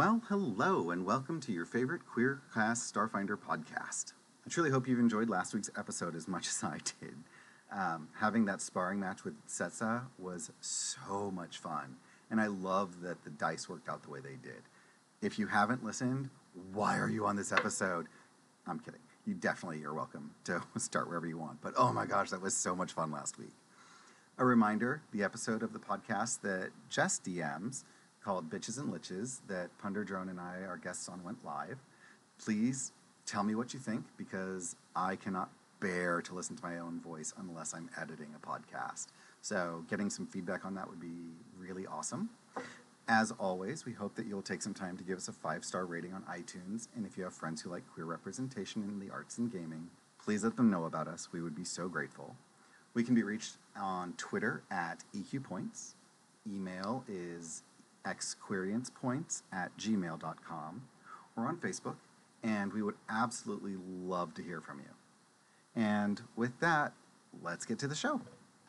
Well, hello, and welcome to your favorite Queercast Starfinder podcast. I truly hope you've enjoyed last week's episode as much as I did. Having that sparring match with Setsa was so much fun, and I love that the dice worked out the way they did. If you haven't listened, why are you on this episode? I'm kidding. You definitely are welcome to start wherever you want, but oh my gosh, that was so much fun last week. A reminder, the episode of the podcast that Jess DMs called Bitches and Liches that Punder Drone and I, our guests on, went live. Please tell me what you think, because I cannot bear to listen to my own voice unless I'm editing a podcast. So getting some feedback on that would be really awesome. As always, we hope that you'll take some time to give us a 5-star rating on iTunes, and if you have friends who like queer representation in the arts and gaming, please let them know about us. We would be so grateful. We can be reached on Twitter at EQPoints. Email is xqueriencepoints@gmail.com, or on Facebook, and we would absolutely love to hear from you. And with that, let's get to the show.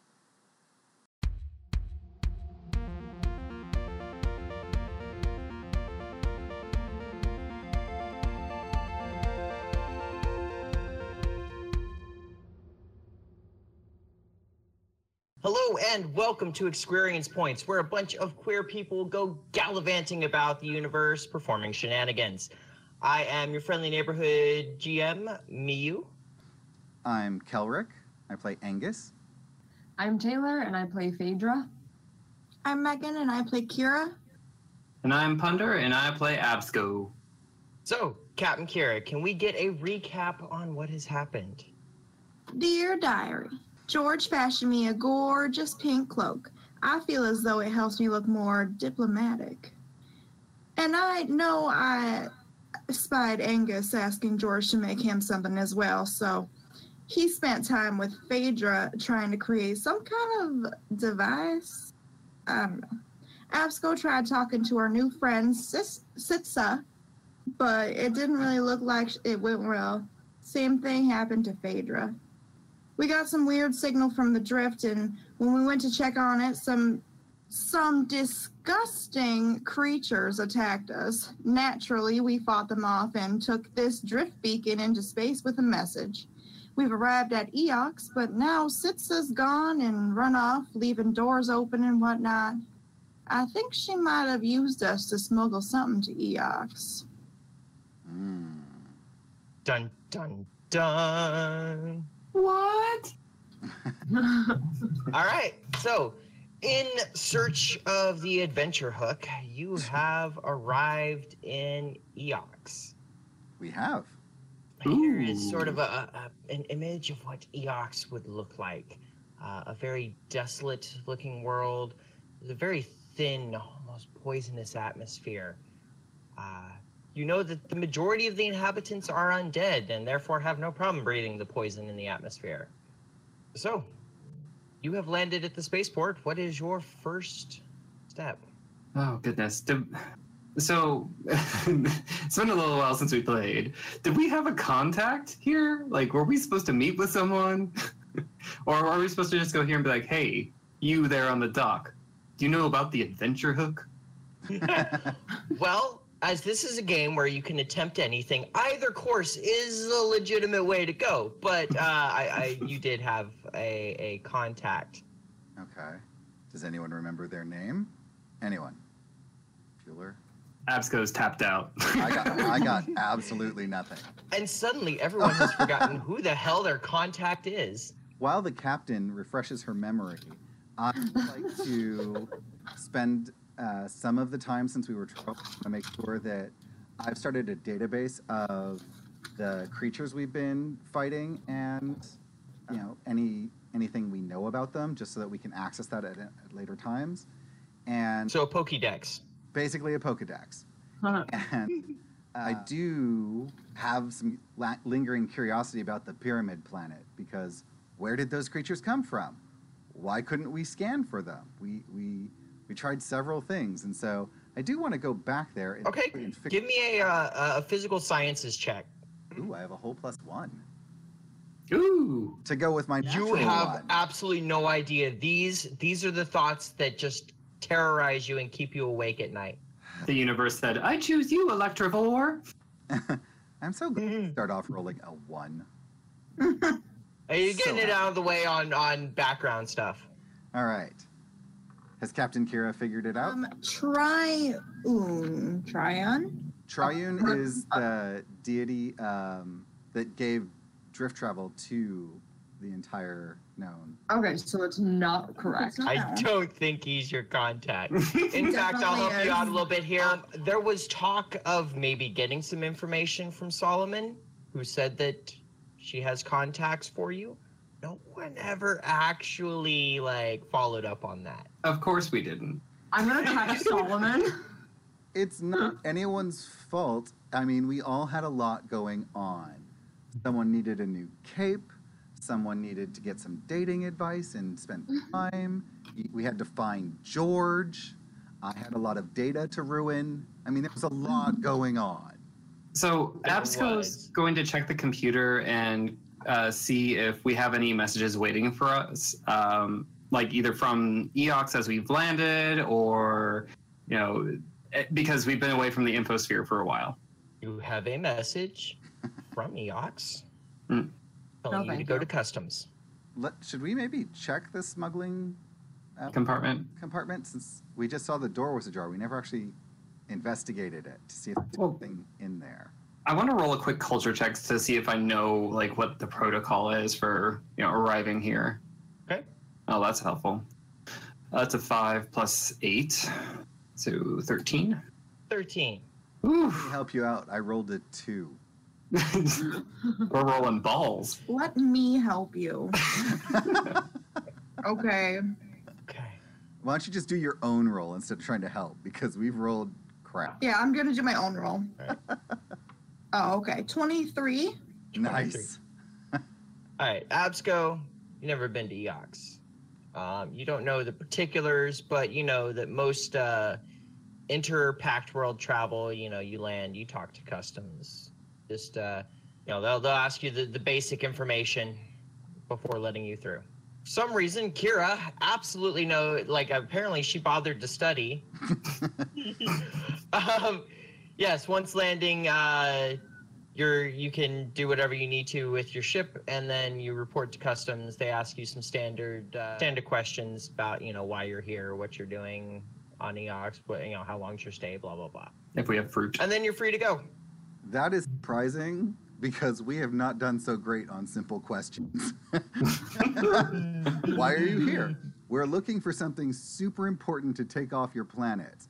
Hello and welcome to Experience Points, where a bunch of queer people go gallivanting about the universe performing shenanigans. I am your friendly neighborhood GM, Miyu. I'm Kelrick. I play Angus. I'm Taylor, and I play Phaedra. I'm Megan, and I play Kira. And I'm Punder, and I play Absco. So, Captain Kira, can we get a recap on what has happened? Dear Diary, George fashioned me a gorgeous pink cloak. I feel as though it helps me look more diplomatic. And I know I spied Angus asking George to make him something as well, so he spent time with Phaedra trying to create some kind of device. I don't know. Absco tried talking to our new friend Sitsa, but it didn't really look like it went well. Same thing happened to Phaedra. We got some weird signal from the drift, and when we went to check on it, some disgusting creatures attacked us. Naturally, we fought them off and took this drift beacon into space with a message. We've arrived at Eox, but now Sitsa's gone and run off, leaving doors open and whatnot. I think she might have used us to smuggle something to Eox. Dun, dun, dun. What? All right, so in search of the adventure hook, you have arrived in Eox. We have. Here is sort of an image of what Eox would look like. A very desolate-looking world with a very thin, almost poisonous atmosphere. You know that the majority of the inhabitants are undead and therefore have no problem breathing the poison in the atmosphere. So, you have landed at the spaceport. What is your first step? Oh, goodness. So, it's been a little while since we played. Did we have a contact here? Like, were we supposed to meet with someone? Or are we supposed to just go here and be like, hey, you there on the dock, do you know about the adventure hook? Well, as this is a game where you can attempt anything, either course is a legitimate way to go. But you did have a contact. Okay. Does anyone remember their name? Anyone? Bueller? Absco's tapped out. I got absolutely nothing. And suddenly everyone has forgotten who the hell their contact is. While the captain refreshes her memory, I'd like to spend some of the time since we were trying to make sure that I've started a database of the creatures we've been fighting and, you know, anything we know about them, just so that we can access that at later times. And so a Pokédex. Basically a Pokédex. Huh. And I do have some lingering curiosity about the Pyramid Planet, because where did those creatures come from? Why couldn't we scan for them? We tried several things, and so I do want to go back there. And give me a physical sciences check. Ooh, I have a whole +1. Ooh. To go with my natural You have one. absolutely no idea. These are the thoughts that just terrorize you and keep you awake at night. The universe said, "I choose you, Electrovore." I'm so glad to start off rolling a 1. Are you getting So it out of the way on background stuff? All right. Has Captain Kira figured it out? Tryon? Triune is the deity that gave drift travel to the entire known. Okay, so it's not correct. It's not. I don't think he's your contact. In fact, I'll help Definitely you out a is. little bit here. There was talk of maybe getting some information from Solomon, who said that she has contacts for you. No one ever actually followed up on that. Of course we didn't. I'm gonna text Solomon. It's not anyone's fault. I mean, we all had a lot going on. Someone needed a new cape. Someone needed to get some dating advice and spend time. We had to find George. I had a lot of data to ruin. I mean, there was a lot going on. So There Absco's was. going to check the computer and see if we have any messages waiting for us, like either from Eox as we've landed, or because we've been away from the infosphere for a while. You have a message from Eox Hmm. telling No, you to thank go you. to customs. Should we maybe check the smuggling Compartment. compartment, since we just saw the door was ajar? We never actually investigated it to see if there's Well- anything in there. I want to roll a quick culture check to see if I know what the protocol is for arriving here. Okay. Oh, that's helpful. That's a 5 plus 8, so 13. 13. Let me Oof. help you out. I rolled a 2. We're rolling balls. Let me help you. Okay. Okay. Why don't you just do your own roll instead of trying to help? Because we've rolled crap. Yeah, I'm gonna do my own roll. Alright. Oh, okay. 23. Nice. All right, Absco, you've never been to Eox. You don't know the particulars, but you know that most inter-pact world travel, you land, you talk to customs. Just, they'll ask you the basic information before letting you through. For some reason, Kira absolutely apparently she bothered to study. Yes, once landing, you can do whatever you need to with your ship, and then you report to customs. They ask you some standard questions about why you're here, what you're doing on Eox, how long's your stay, blah blah blah, If we have fruit. and then you're free to go. That is surprising because we have not done so great on simple questions. Why are you here? We're looking for something super important to take off your planet.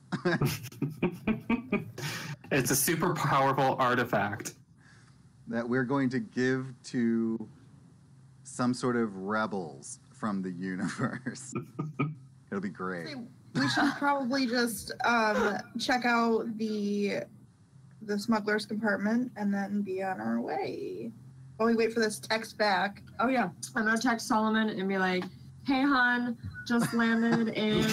It's a super powerful artifact. That we're going to give to some sort of rebels from the universe. It'll be great. We should probably just check out the smuggler's compartment and then be on our way. While we wait for this text back. Oh yeah, I'm gonna text Solomon and be like, "Hey, hon, just landed in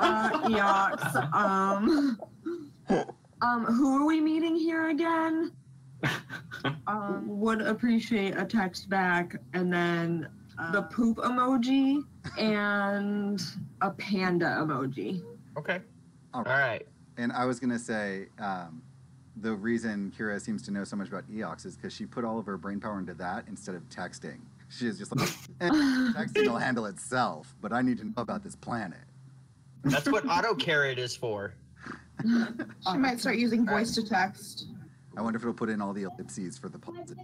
Eox. Who are we meeting here again? Would appreciate a text back, and then the poop emoji and a panda emoji." Okay. All All right. And I was going to say, the reason Kira seems to know so much about Eox is because she put all of her brain power into that instead of texting. She is just like, texting will handle itself, but I need to know about this planet. That's what AutoCarrot is for. She might start using voice to text. I wonder if it'll put in all the ellipses for the pauses.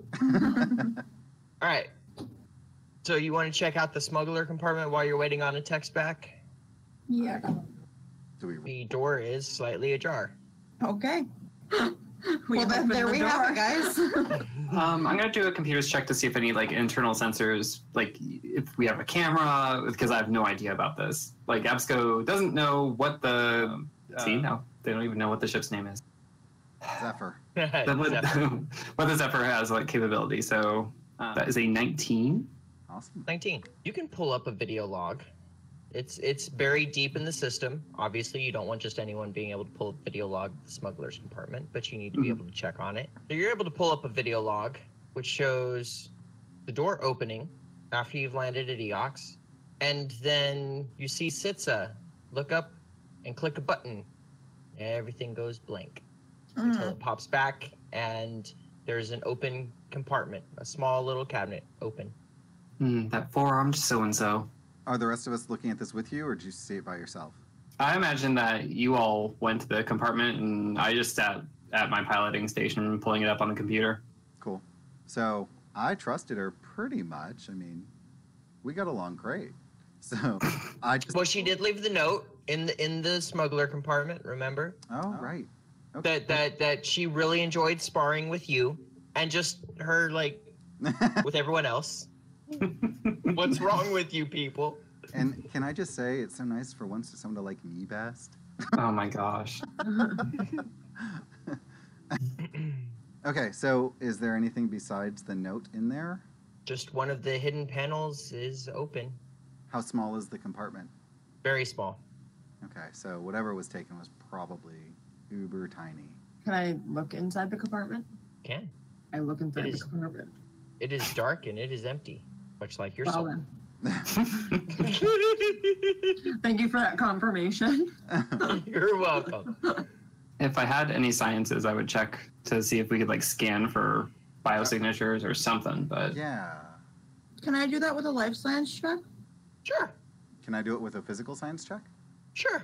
All right. So you want to check out the smuggler compartment while you're waiting on a text back? Yeah. Do we? The door is slightly ajar. Okay. We Well, then opened there the we have it, door. guys. I'm gonna do a computer's check to see if any internal sensors, if we have a camera, because I have no idea about this. Absco doesn't know what the no, they don't even know what the ship's name is. Zephyr. Zephyr. What the Zephyr has capability. So that is a 19. Awesome. 19. You can pull up a video log. It's buried deep in the system. Obviously, you don't want just anyone being able to pull a video log of the smuggler's compartment, but you need to be able to check on it. So you're able to pull up a video log, which shows the door opening after you've landed at Eox, and then you see Sitsa look up and click a button, Everything goes blank until Mm. it pops back, and there's an open compartment, a small little cabinet open. That four-armed so-and-so. Are the rest of us looking at this with you, or did you see it by yourself? I imagine that you all went to the compartment, and I just sat at my piloting station pulling it up on the computer. Cool. So I trusted her pretty much. I mean, we got along great. So I just. Well, she did leave the note in the smuggler compartment. Remember Oh, right. Okay. that she really enjoyed sparring with you, and just her like with everyone else. What's wrong with you people? And can I just say, it's so nice for once for someone to like me best. Oh my gosh. Okay, so is there anything besides the note in there? Just one of the hidden panels is open, How small is the compartment? very small. Okay, so whatever was taken was probably uber tiny. Can I look inside the compartment? Can I look inside It the is- compartment. it is dark and it is empty, much like your Well soul. then. Thank you for that confirmation. You're welcome. If I had any sciences, I would check to see if we could like scan for biosignatures or something, but Yeah. Can I do that with a life science check? Sure, Can I do it with a physical science check? sure.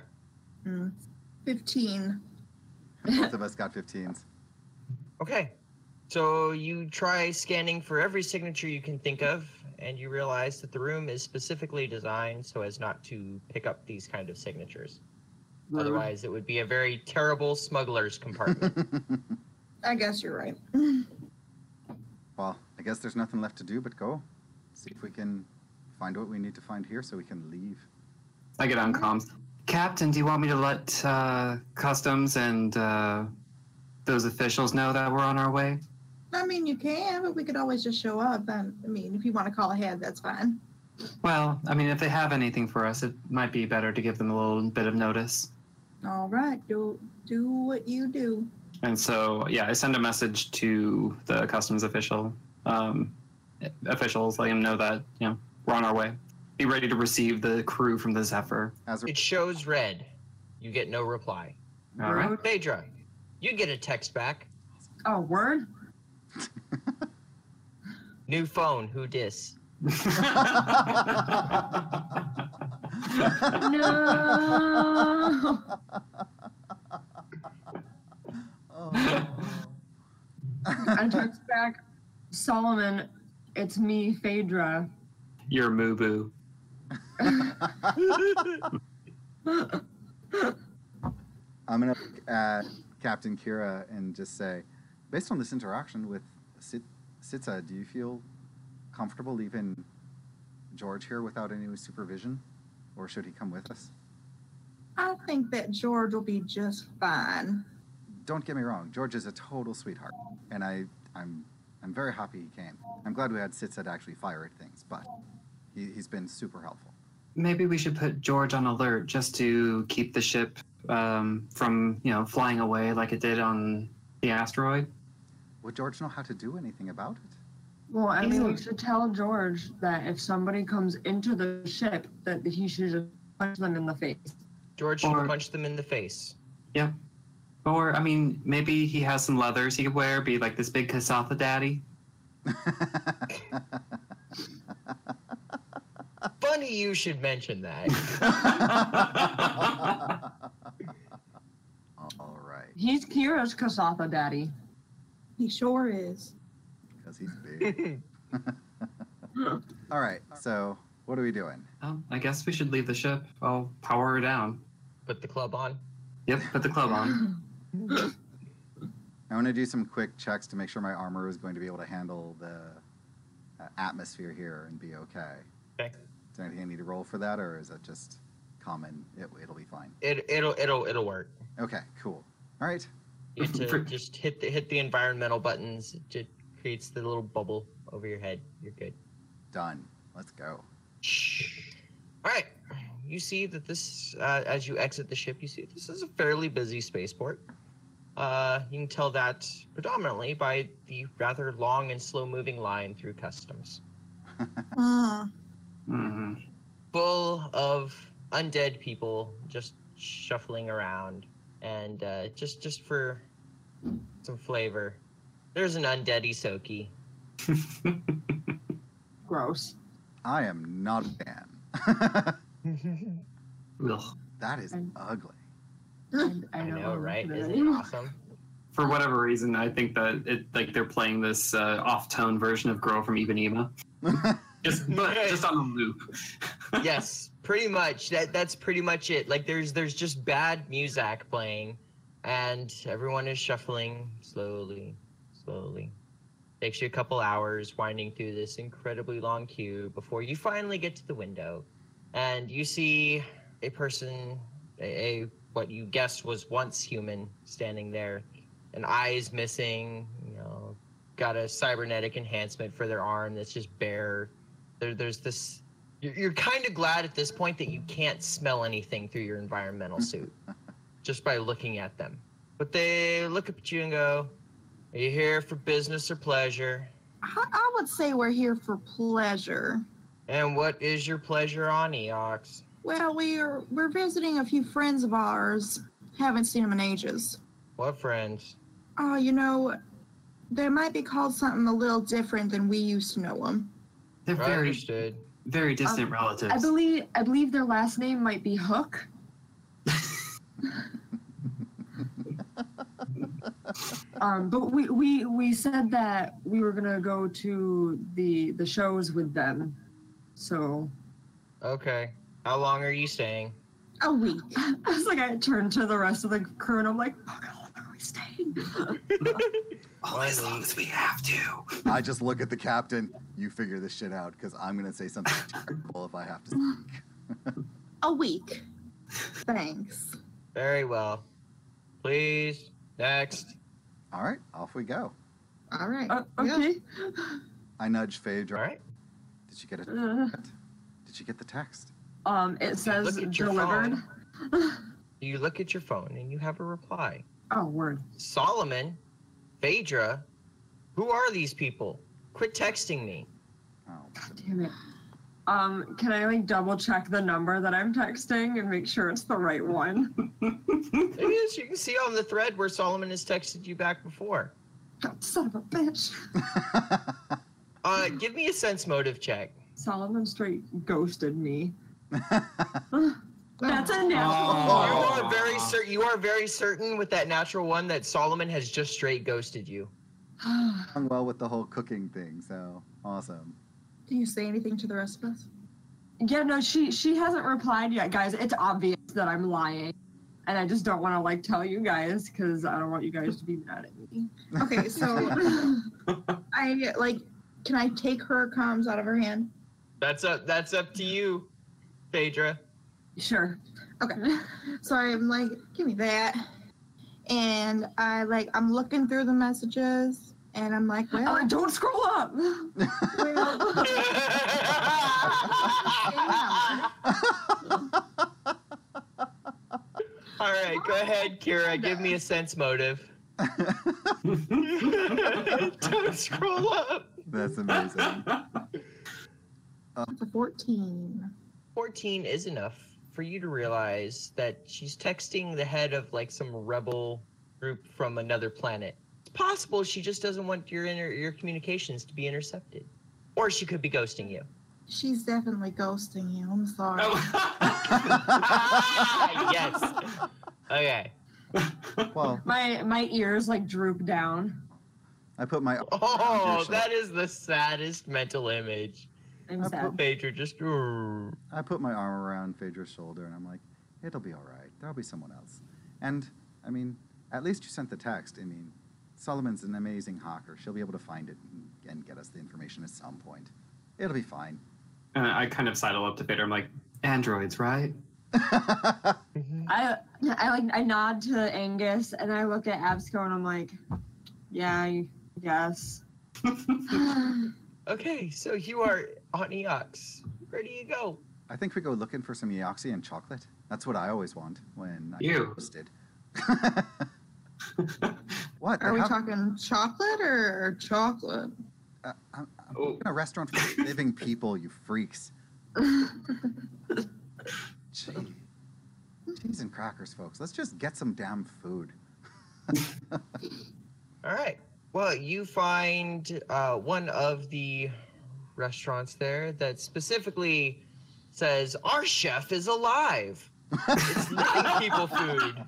15. Both of us got 15s. Okay. So you try scanning for every signature you can think of, and you realize that the room is specifically designed so as not to pick up these kind of signatures. Otherwise, it would be a very terrible smuggler's compartment. I guess you're right. Well, I guess there's nothing left to do but go. See if we can find what we need to find here so we can leave. I get on comms. Captain, do you want me to let customs and those officials know that we're on our way? I mean, you can, but we could always just show up. And I mean, if you want to call ahead, that's fine. Well, I mean, if they have anything for us, it might be better to give them a little bit of notice. All right, do what you do. And so, yeah, I send a message to the customs officials, letting them know that, you know, we're on our way. Be ready to receive the crew from the Zephyr. As we're It shows red. You get no reply. All right. Phaedra, you get a text back. Oh, word? New phone, who dis? No. Oh. I text back, Solomon, it's me, Phaedra. You're Moo Boo. I'm going to look at Captain Kira and just say, based on this interaction with Sitsa, do you feel comfortable leaving George here without any supervision? Or should he come with us? I think that George will be just fine. Don't get me wrong, George is a total sweetheart. And I'm very happy he came. I'm glad we had Sitsa to actually fire at things, but he's been super helpful. Maybe we should put George on alert just to keep the ship from, you know, flying away like it did on the asteroid. Would George know how to do anything about it? Well, I mean, we should tell George that if somebody comes into the ship, that he should just punch them in the face. George should Or- punch them in the face. Yeah. Or, I mean, maybe he has some leathers he could wear, be like this big Kasatha daddy. Funny you should mention that. All right, He's Kira's Kasatha daddy. He sure is. because he's big. All right, so what are we doing? I guess we should leave the ship. I'll power her down. Put the club on. Yep, put the club on. I want to do some quick checks to make sure my armor is going to be able to handle the atmosphere here and be okay. Okay. Is there anything I need to roll for that, or is that just common? It'll be fine. It'll work. Okay, cool. All right. You have to just hit the environmental buttons. It just creates the little bubble over your head. You're good. Done. Let's go. All right. You see that this, as you exit the ship, you see this is a fairly busy spaceport. You can tell that predominantly by the rather long and slow-moving line through customs, Mhm. full of undead people just shuffling around and just for some flavor, there's an undead Isoki. Gross. I am not a fan. Ugh. That is And- ugly. I know, right? Isn't it awesome? For whatever reason, I think that they're playing this off-tone version of "Girl from Ipanema," just on a loop. Yes, pretty much. That's pretty much it. Like there's just bad music playing, and everyone is shuffling slowly. Takes you a couple hours winding through this incredibly long queue before you finally get to the window, and you see a person, a what you guessed was once human, standing there, an eye is missing. Got a cybernetic enhancement for their arm that's just bare. There's this. You're kind of glad at this point that you can't smell anything through your environmental suit, just by looking at them. But they look up at you and go, "Are you here for business or pleasure? I would say we're here for pleasure. And what is your pleasure on Eox?" Well, we're visiting a few friends of ours. Haven't seen them in ages. What friends? Oh, they might be called something a little different than we used to know them. They're I very, understood. very distant relatives. I believe their last name might be Hook. But we said that we were gonna go to the shows with them. So Okay. How long are you staying? A week. I was like, I turned to the rest of the crew and I'm like, fuck, how long are we staying? Only as long as we have to. I just look at the captain. You figure this shit out, because I'm going to say something terrible if I have to speak. A week. Thanks. Very well. Please. Next. All right, off we go. All right. Okay. I nudge Phaedra. All right. Did you get it? Uh, Did you get the text? it says Look at your delivered. You look at your phone and you have a reply. Oh, word. Solomon, Phaedra, who are these people? Quit texting me. Oh, God damn it. Can I double check the number that I'm texting and make sure it's the right one? It is. You can see on the thread where Solomon has texted you back before. God, son of a bitch. Give me a sense motive check. Solomon straight ghosted me. That's a You natural. are very certain. You are very certain with that natural one that Solomon has just straight ghosted you. Done well with the whole cooking thing, so awesome. Do you say anything to the rest of us? Yeah, no, she hasn't replied yet, guys. It's obvious that I'm lying. And I just don't want to tell you guys because I don't want you guys to be mad at me. Okay, so can I take her comms out of her hand? That's up to you, Phaedra. Sure. Okay. So I'm like, give me that. And I'm looking through the messages and I'm like, well, Don't scroll up. All right, go ahead, Kira. Give me a sense motive. Don't scroll up. That's amazing. it's a 14. 14 is enough for you to realize that she's texting the head of some rebel group from another planet. It's possible she just doesn't want your communications to be intercepted, or she could be ghosting you. She's definitely ghosting you. I'm sorry. Yes. Okay. Well, My ears droop down. I put my Oh, that is the saddest mental image. I'm sad. Phaedra just. I put my arm around Phaedra's shoulder and I'm like, it'll be all right. There'll be someone else. And I mean, at least you sent the text. I mean, Solomon's an amazing hacker. She'll be able to find it and get us the information at some point. It'll be fine. I kind of sidle up to Vader. I'm like, androids, right? I nod to Angus and I look at Absco and I'm like, yeah, I guess. Okay, so you are on Eox. Where do you go? I think we go looking for some Eoxy and chocolate. That's what I always want when I Ew. get roasted. What? Are we talking chocolate or chocolate? I'm Oh. in a restaurant for living people, you freaks. Gee. Cheese and crackers, folks. Let's just get some damn food. All right. Well, you find one of the restaurants there that specifically says, "Our chef is alive." It's living people food.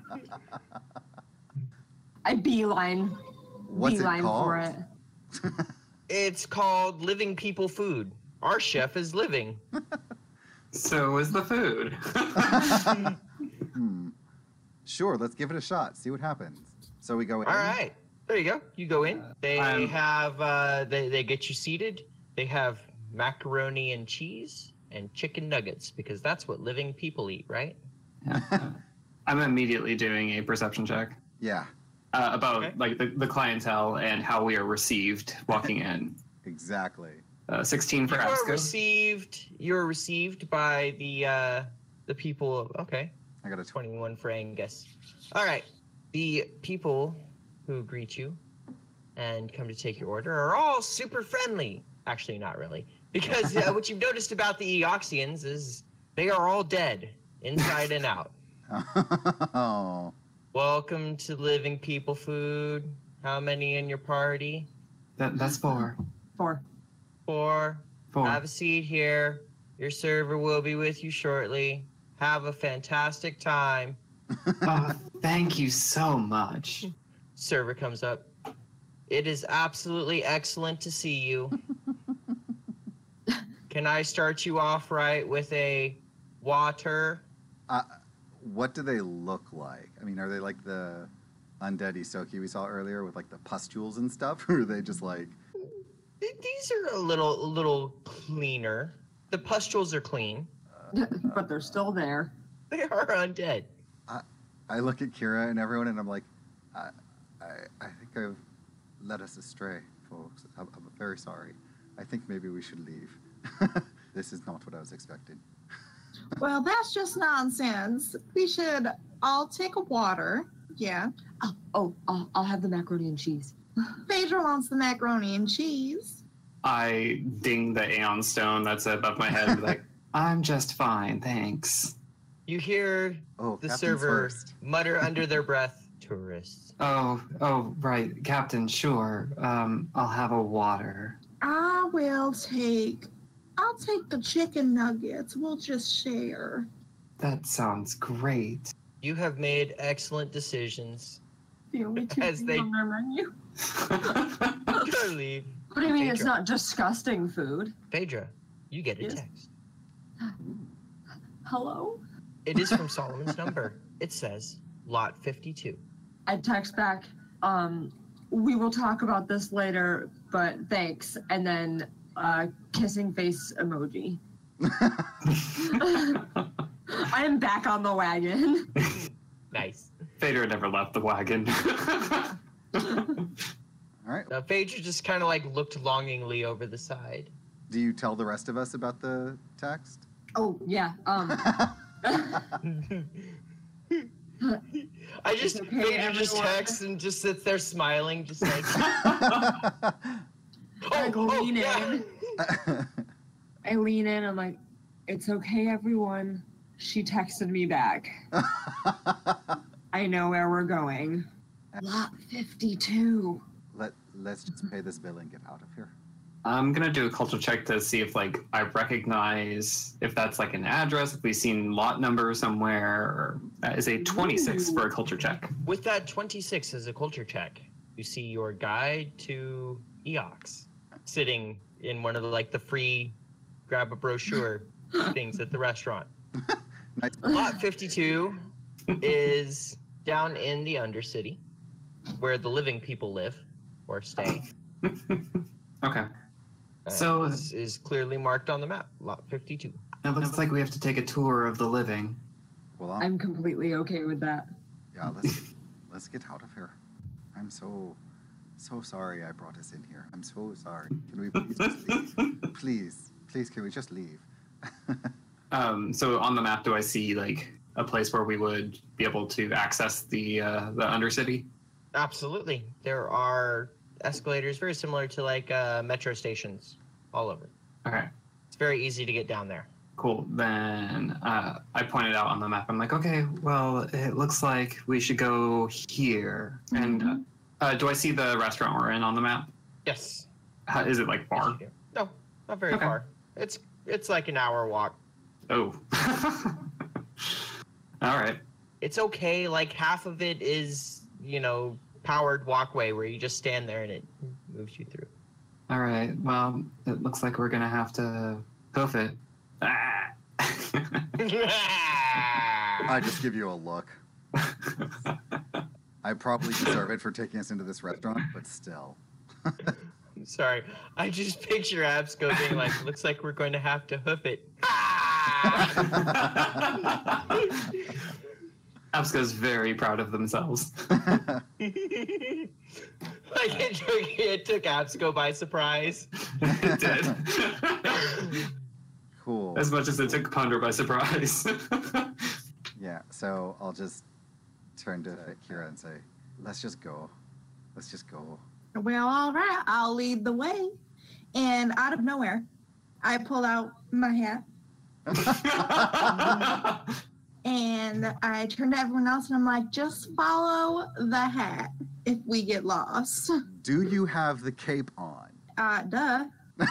I beeline What's it for called? it. It's called Living People Food. Our chef is living. So is the food. Sure, let's give it a shot. See what happens. So we go in. All right. There you go. You go in. They I'm- have they get you seated. They have macaroni and cheese and chicken nuggets because that's what living people eat, right? Yeah. I'm immediately doing a perception check Yeah, about Okay. like the clientele and how we are received walking in. exactly. 16 for You're received by the people. Okay. I got a 21 for Angus. All right. The people who greet you and come to take your order are all super friendly. Actually, not really. Because what you've noticed about the Eoxians is they are all dead, inside and out. Oh, Welcome to Living People Food. How many in your party? That's 4. 4. 4. 4. Have a seat here. Your server will be with you shortly. Have a fantastic time. Oh, thank you so much. Server comes up. It is absolutely excellent to see you. Can I start you off right with a water? what do they look like? I mean, are they like the undead Isoki we saw earlier with like the pustules and stuff, or are they just like? These are a little cleaner. The pustules are clean. But they're still there. They are undead. I look at Kira and everyone, and I'm like, I think I've led us astray, folks. I'm very sorry. I think maybe we should leave. This is not what I was expecting. Well, that's just nonsense. We should all take a water. Yeah. I'll have the macaroni and cheese. Phaedra wants the macaroni and cheese. I ding the Aeon Stone that's above my head and be like, I'm just fine, thanks. You hear Oh, the Captain's server first. mutter under their breath, "Tourists." Oh, right, Captain, sure. I'll have a water. I'll take the chicken nuggets. We'll just share. That sounds great. You have made excellent decisions. The only two As things they- on their menu. Go leave. What do you mean it's Phaedra. not disgusting food? Phaedra, you get a Yes. text. Hello? It is from Solomon's number. It says, Lot 52. I text back, we will talk about this later, but thanks. And then kissing face emoji. I am back on the wagon. Nice. Vader never left the wagon. All right. Now, Phaedra just kind of like looked longingly over the side. Do you tell the rest of us about the text? Oh, yeah. I just, It's okay, Phaedra just everyone. texts and just sits there smiling, just like, I lean yeah. in. I lean in. I'm like, it's okay, everyone. She texted me back. I know where we're going. Lot 52. Let's just pay this bill and get out of here. I'm gonna do a culture check to see if like I recognize if that's like an address, if we've seen lot number somewhere, or is a 26 for a culture check. With that 26 as a culture check, you see your guide to Eox sitting in one of the free grab a brochure things at the restaurant. Nice. Lot 52 is down in the Undercity, where the living people live or stay. Okay. So- is clearly marked on the map. Lot 52. It looks like we have to take a tour of the living. Well, I'm completely okay with that. yeah. Let's get out of here. I'm so sorry I brought us in here. I'm so sorry. Can we please just leave? Please, can we just leave? So on the map, do I see like a place where we would be able to access the Undercity? Absolutely. There are escalators very similar to metro stations all over. Okay. It's very easy to get down there. Cool. Then I pointed out on the map. I'm like, okay, well, it looks like we should go here. And do I see the restaurant we're in on the map? Yes. Is it like Yes, far? you do. No, not very Okay. far. It's like an hour walk. Oh. All right. It's okay. Like half of it is, powered walkway where you just stand there and it moves you through. All right. Well, it looks like we're gonna have to hoof it. Ah. I just give you a look. I probably deserve it for taking us into this restaurant, but still. Sorry, I just picture Absco being like, "Looks like we're going to have to hoof it." Absco's very proud of themselves. Like it took Absco by surprise. It did. Cool. As much as it took Ponder by surprise. Yeah, so I'll just turn to Kira and say, let's just go. Let's just go. Well, all right, I'll lead the way. And out of nowhere, I pull out my hat and I turn to everyone else and I'm like, just follow the hat if we get lost. Do you have the cape on? Duh.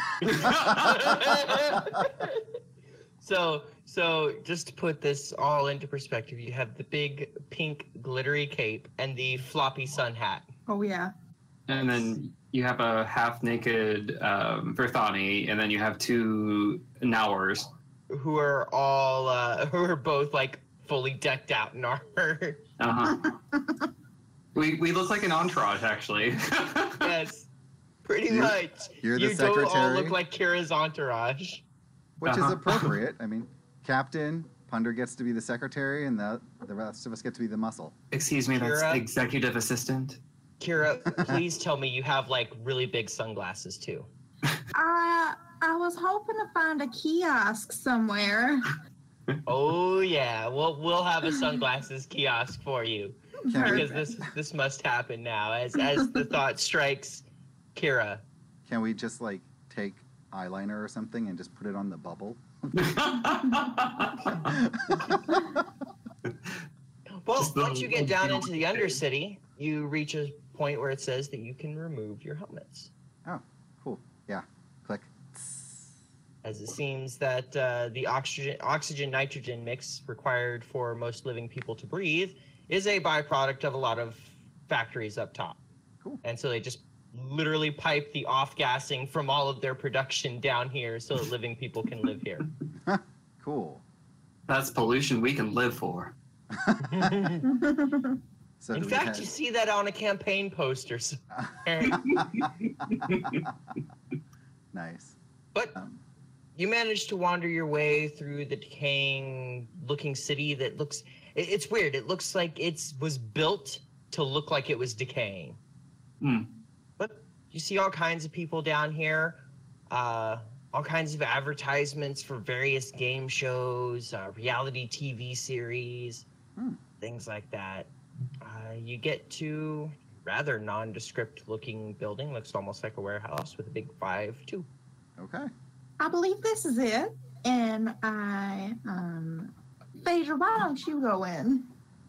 So just to put this all into perspective, you have the big pink glittery cape and the floppy sun hat. Oh, yeah. And then you have a half-naked Verthani, and then you have two Nowers. Who are all who are both like fully decked out in armor. Uh-huh. we look like an entourage, actually. Yes, pretty You- much. you're the You don't all secretary? look like Kira's entourage. Which is Uh-huh. appropriate. I mean, Captain Punder gets to be the secretary, and the rest of us get to be the muscle. Excuse me, that's Kira? executive assistant. Kira, please tell me you have like really big sunglasses too. I was hoping to find a kiosk somewhere. Oh yeah, we'll have a sunglasses kiosk for you Can we, because this must happen now as the thought strikes Kira. can we just like take eyeliner or something and just put it on the bubble? Well, Just the once you get little down bit into the of Undercity, you reach a point where it says that you can remove your helmets. Oh, cool. Yeah. Click. As it seems that the oxygen-nitrogen mix required for most living people to breathe is a byproduct of a lot of factories up top. Cool. And so they just literally pipe the off-gassing from all of their production down here so that living people can live here. Cool. That's pollution we can live for. So In do we fact, head- you see that on a campaign poster. Nice. But you managed to wander your way through the decaying looking city that looks it's weird. It looks like it was built to look like it was decaying. Hmm. But you see all kinds of people down here, all kinds of advertisements for various game shows, reality TV series, things like that. You get to rather nondescript looking building, looks almost like a warehouse with a big 5-2. Okay. I believe this is it. And Phaedra, why don't you go in?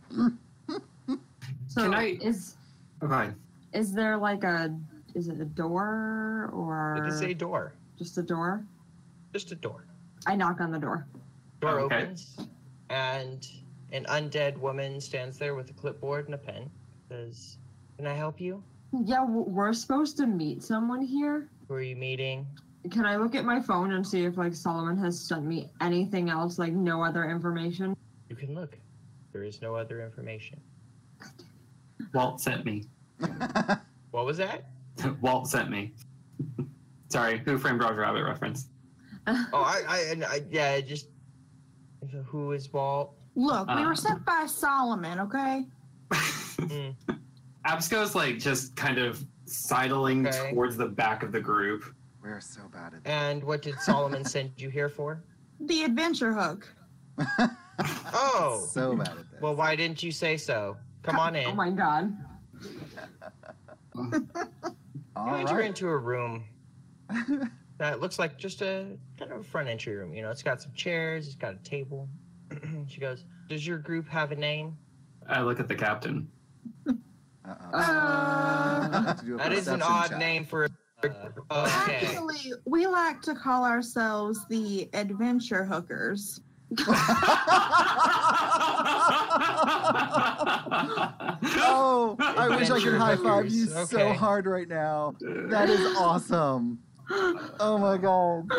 So Can I- is Okay. there like is it a door or It is a door. just a door? Just a door. I knock on the door. Door Okay. opens, and an undead woman stands there with a clipboard and a pen. Says, "Can I help you? Yeah, we're supposed to meet someone here. Who are you meeting?" Can I look at my phone and see if like Solomon has sent me anything else, like no other information? You can look. There is no other information. Walt sent me. What was that? Walt sent me. Sorry, Who Framed Roger Rabbit reference. Oh, I yeah, just who is Walt? Look, we were sent by Solomon, okay? Mm. Absco's like just kind of sidling Okay. towards the back of the group. We're so bad at that. And what did Solomon send you here for? The adventure hook. Oh, So bad at this. well, why didn't you say so? Come on in. Oh my god. All You enter right. into a room. that looks like just a kind of a front entry room. You know, it's got some chairs, it's got a table. She goes, "Does your group have a name?" I look at the captain. That is an odd name for. Okay. Actually, we like to call ourselves the Adventure Hookers. Oh, I wish I could high five you so Okay. hard right now. That is awesome. Oh my god.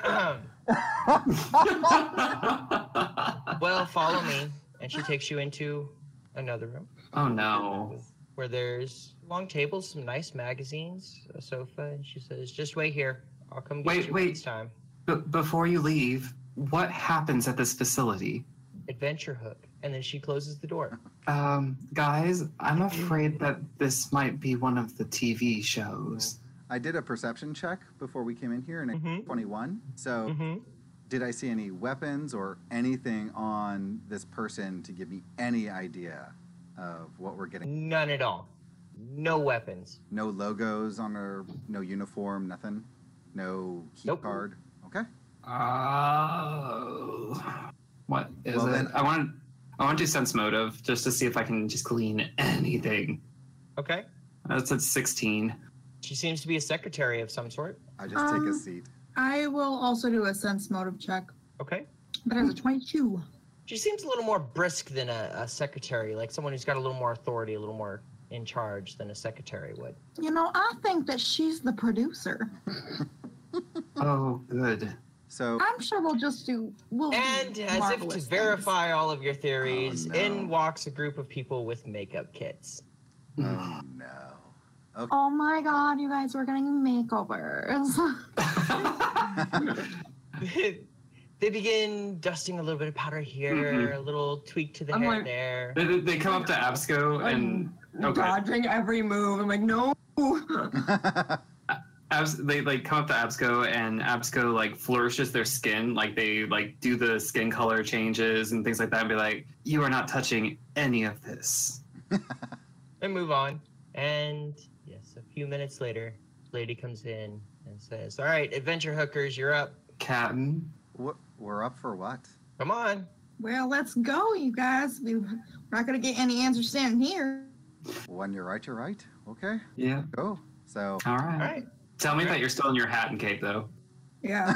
Well, follow me, and she takes you into another room Oh no. where there's long tables, some nice magazines, a sofa, and she says, "Just wait here. I'll come get Wait, you wait. next time." Before you leave, what happens at this facility? Adventure hook, and then she closes the door. Guys, I'm afraid that this might be one of the TV shows. I did a perception check before we came in here, and I got 21. So, Mm-hmm. did I see any weapons or anything on this person to give me any idea of what we're getting? None at all. No weapons. No logos on her, no uniform, nothing? No key Nope. card? Okay. What is Well, it? then- I want to do sense motive just to see if I can just glean anything. Okay. That's at 16. She seems to be a secretary of some sort. I just take a seat. I will also do a sense motive check, Okay. but as a 22. She seems a little more brisk than a secretary, like someone who's got a little more authority, a little more in charge than a secretary would. You know, I think that she's the producer. Oh, good. So, I'm sure we'll do And as if to marvelous verify all of your theories, Oh, no. in walks a group of people with makeup kits. oh no. things. Oh my god, you guys, we're getting makeovers. They begin dusting a little bit of powder here, Mhm. a little tweak to the I'm hair like- there. They come up to Absco and okay. Dodging every move. I'm like, no. They like come up to Absco and Absco like flourishes their skin, like they like do the skin color changes and things like that, and be like, "You are not touching any of this." And move on. And yes, a few minutes later, lady comes in and says, "All right, adventure hookers, you're up. Captain, We're up for what? Come on." Well, let's go, you guys. We're not going to get any answers standing here. When you're right, you're right. Okay, yeah, go. So, all right. All right. Tell me that you're still in your hat and cape, though. Yeah.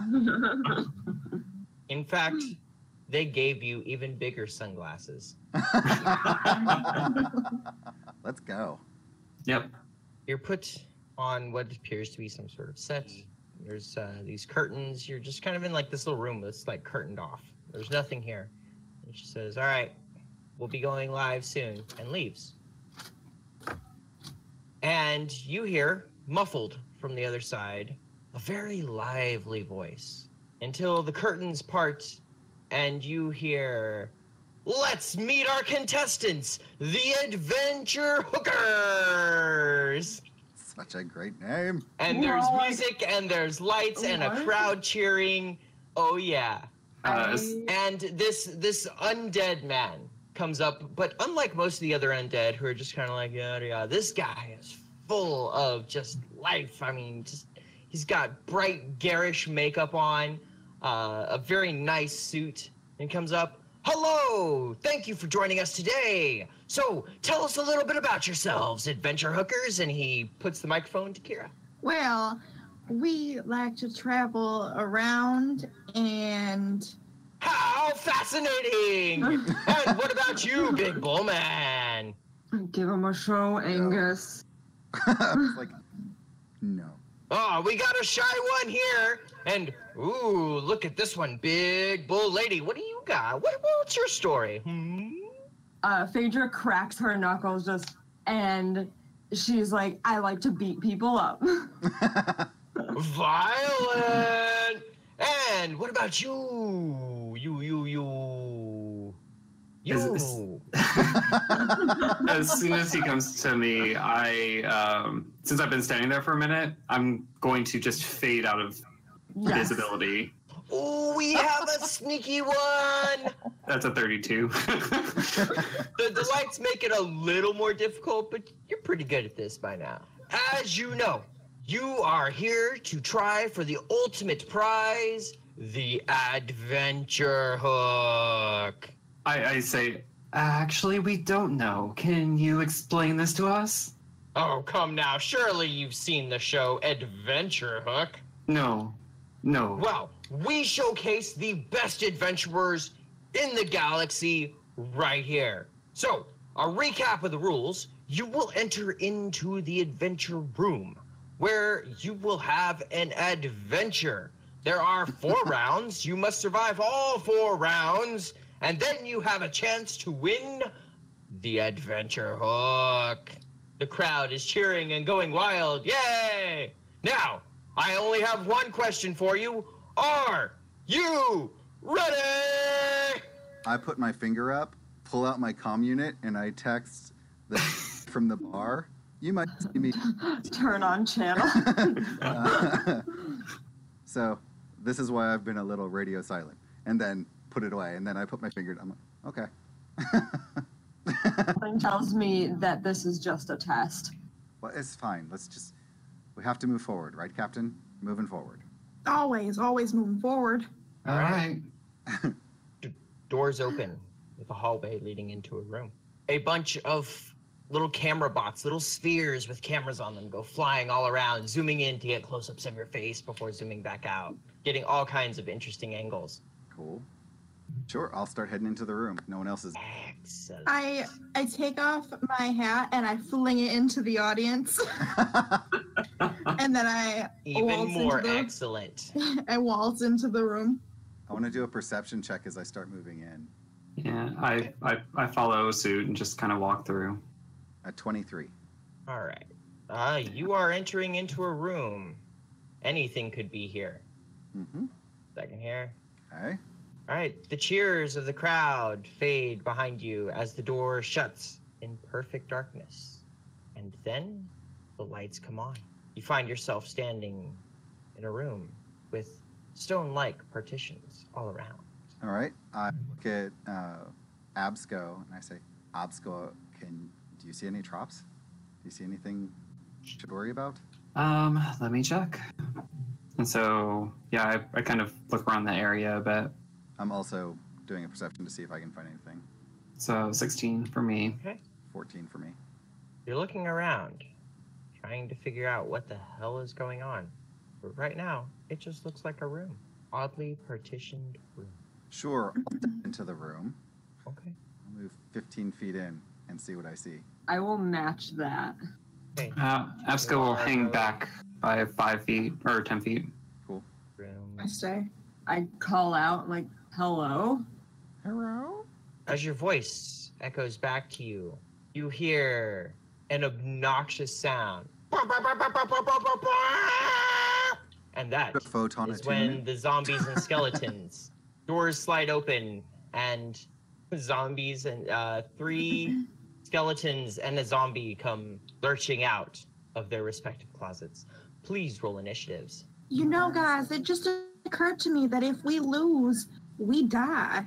In fact, they gave you even bigger sunglasses. let's go. Yep. You're put on what appears to be some sort of set. There's these curtains. You're just kind of in like this little room that's like curtained off. There's nothing here. And she says, "All right, we'll be going live soon," and leaves. And you hear, muffled from the other side, a very lively voice until the curtains part and you hear, "Let's meet our contestants, the Adventure Hookers!" Such a great name. And there's What? music and there's lights and a What? crowd cheering. Oh yeah. I- And this undead man comes up, but unlike most of the other undead who are just kind of like yada yada, this guy is full of just life. I mean, he's got bright garish makeup on, a very nice suit, and comes up. "Hello, thank you for joining us today. So tell us a little bit about yourselves, adventure hookers." And he puts the microphone to Kira. Well, we like to travel around and How fascinating! And what about you, Big Bull Man? Give him a show, Angus. I was like, no. Oh, we got a shy one here. And, ooh, look at this one, Big Bull Lady. What do you got? What's your story? Phaedra cracks her knuckles and she's like, "I like to beat people up." Violent! And what about you? Is- As soon as he comes to me, since I've been standing there for a minute, I'm going to just fade out of Yes. visibility. Ooh, we have a sneaky one. That's a 32. The lights make it a little more difficult, but you're pretty good at this by now. As you know, You are here to try for the ultimate prize, the adventure hook. I say, actually, we don't know. Can you explain this to us? Oh, come now. Surely you've seen the show Adventure Hook. No. Well, we showcase the best adventurers in the galaxy right here. So, a recap of the rules. You will enter into the adventure room, where you will have an adventure. There are 4 rounds. You must survive all 4 rounds, and then you have a chance to win the adventure hook. The crowd is cheering and going wild. Yay! Now, I only have one question for you. Are you ready? I put my finger up, pull out my comm unit, and I text the from the bar. You might see me. Turn on channel. So this is why I've been a little radio silent, and then put it away, and then I put my finger down. I'm like, okay. Something tells me that this is just a test. Well, it's fine. We have to move forward, right, Captain? Moving forward. Always moving forward. All right. Doors open with a hallway leading into a room. A bunch of little camera bots, little spheres with cameras on them go flying all around, zooming in to get close-ups of your face before zooming back out, getting all kinds of interesting angles. Cool. Sure, I'll start heading into the room. No one else is. Excellent. I take off my hat and I fling it into the audience. And then I Even waltz more into the, excellent. I waltz into the room. I want to do a perception check as I start moving in. Yeah, I follow suit and just kind of walk through. At 23. All right. You are entering into a room. Anything could be here. Mm-hmm. Second here. Okay. All right. The cheers of the crowd fade behind you as the door shuts in perfect darkness. And then the lights come on. You find yourself standing in a room with stone-like partitions all around. All right. I look at Absco and I say, Absco, do you see any traps? Do you see anything to worry about? Let me check. And so, yeah, I kind of look around the area a bit. I'm also doing a perception to see if I can find anything. So 16 for me. Okay. 14 for me. You're looking around, trying to figure out what the hell is going on. But right now, it just looks like a room. Oddly partitioned room. Sure, I'll step into the room. Okay. I'll move 15 feet in and see what I see. I will match that. Okay. Absco will hang back by 5 feet or 10 feet. Cool. Room. I stay. I call out, like, hello? Hello? As your voice echoes back to you, you hear an obnoxious sound. And that A photon is when attunement? the zombies and skeletons doors slide open and zombies and 3 skeletons and a zombie come lurching out of their respective closets. Please roll initiatives. You know, guys, it just occurred to me that if we lose, we die.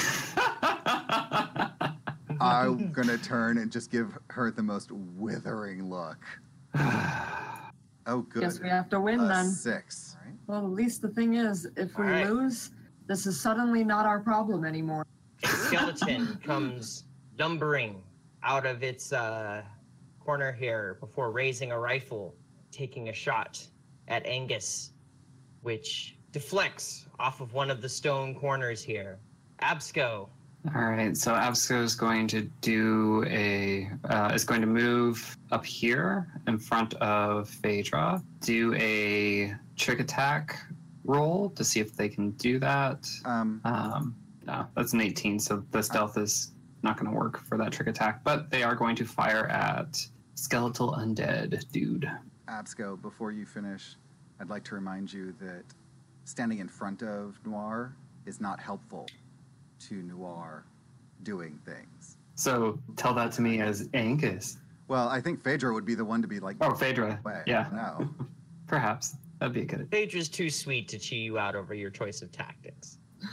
I'm gonna turn and just give her the most withering look. Oh, good. Guess we have to win A then. 6. Right? Well, at least the thing is, if we All right. lose, this is suddenly not our problem anymore. A skeleton comes lumbering out of its corner here before raising a rifle, taking a shot at Angus, which deflects off of one of the stone corners here. Absco. All right, so Absco is going to do is going to move up here in front of Phaedra, do a trick attack roll to see if they can do that. No, that's an 18, so the stealth is not going to work for that trick attack, but they are going to fire at skeletal undead dude. Absco, before you finish, I'd like to remind you that standing in front of Noir is not helpful to Noir doing things. So tell that to me as Angus. Well, I think Phaedra would be the one to be like, Oh, Phaedra. way. Yeah, No. perhaps. That'd be a good. Phaedra's too sweet to chew you out over your choice of tactics.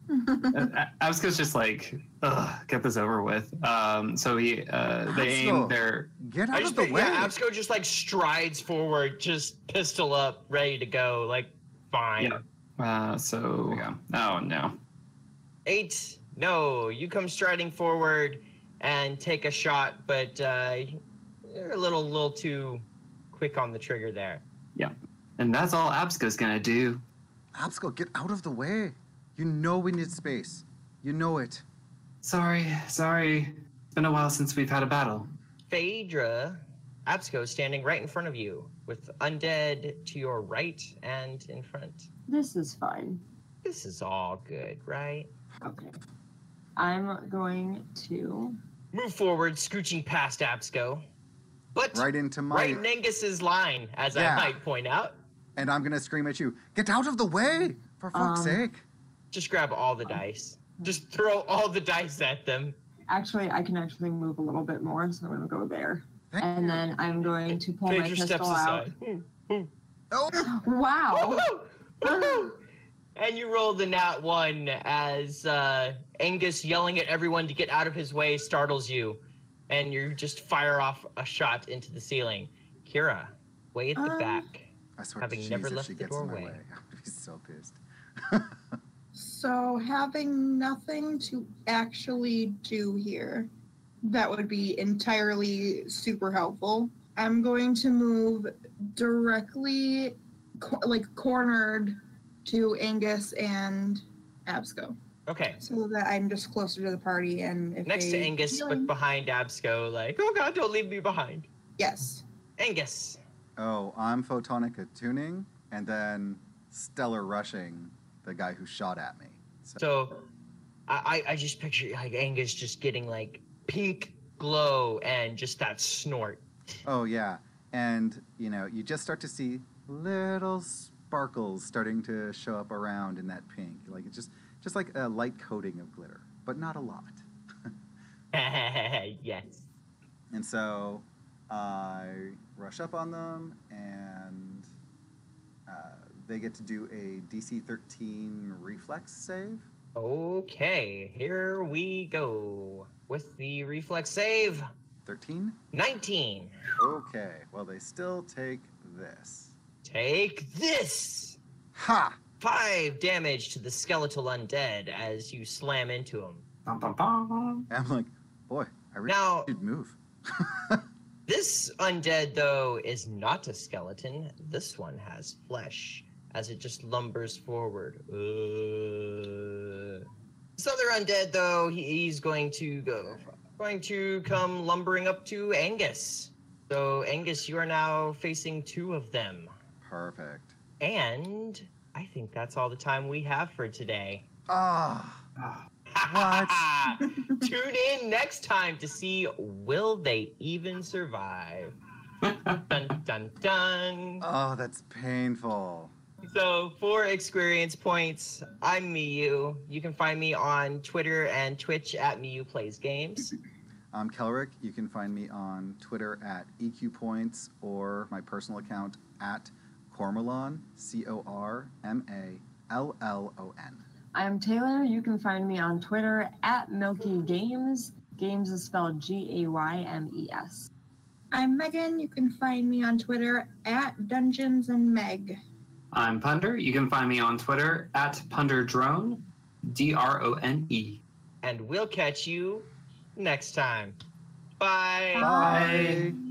Absco's just like, ugh, get this over with. So they aim their. Get out of the way. Yeah, Absco just like strides forward, just pistol up, ready to go. Like, fine. Yeah. So. Yeah. Oh no. 8. No, you come striding forward and take a shot, but you're a little too quick on the trigger there. Yeah. And that's all Absco's gonna do. Absco, get out of the way. You know we need space. You know it. Sorry. It's been a while since we've had a battle. Phaedra, Absco standing right in front of you, with undead to your right and in front. This is fine. This is all good, right? Okay. I'm going to... Move forward, scooching past Absco. But Right into my... right in Angus's line, as Yeah. I might point out. And I'm going to scream at you, get out of the way, for fuck's sake. Just grab all the dice. Just throw all the dice at them. Actually, I can actually move a little bit more, so I'm going to go there. And then I'm going to pull my Phaedra steps pistol out. aside. Oh, Wow! Woohoo! And you roll the nat 1 as Angus yelling at everyone to get out of his way startles you. And you just fire off a shot into the ceiling. Kira, way at the back. I swear Having to Jesus, never if left she the gets in my doorway. way, I'm going to be so pissed. So having nothing to actually do here, that would be entirely super helpful. I'm going to move directly, cornered to Angus and Absco, Okay. so that I'm just closer to the party. And if Next to they Angus, feel but like- behind Absco, like, oh god, don't leave me behind. yes. Angus. Oh, I'm photonic attuning and then stellar rushing the guy who shot at me. So I just picture like Angus just getting like pink glow and just that snort. Oh, yeah. And, you just start to see little sparkles starting to show up around in that pink. Like, it's just like a light coating of glitter, but not a lot. Yes. And so I rush up on them, and they get to do a DC 13 reflex save. Okay, here we go with the reflex save. 13? 19. Okay, well, they still take this. Take this. Ha! 5 damage to the skeletal undead as you slam into him. Bum, bum, bum. And I'm like, boy, I really Now- should move. This undead, though, is not a skeleton. This one has flesh as it just lumbers forward. This other undead, though, he's going to come lumbering up to Angus. So, Angus, you are now facing 2 of them. Perfect. And I think that's all the time we have for today. Ah, Tune in next time to see will they even survive. Dun dun dun. oh, that's painful. So for experience points, I'm Miyu. You can find me on Twitter and Twitch at Miyu Plays Games. I'm Kelric. You can find me on Twitter at EQPoints or my personal account at Cormalon, CORMALLON. I'm Taylor. You can find me on Twitter at Milky Games. Games is spelled GAYMES. I'm Megan. You can find me on Twitter at Dungeons and Meg. I'm Punder. You can find me on Twitter at PunderDrone, DRONE. And we'll catch you next time. Bye. Bye.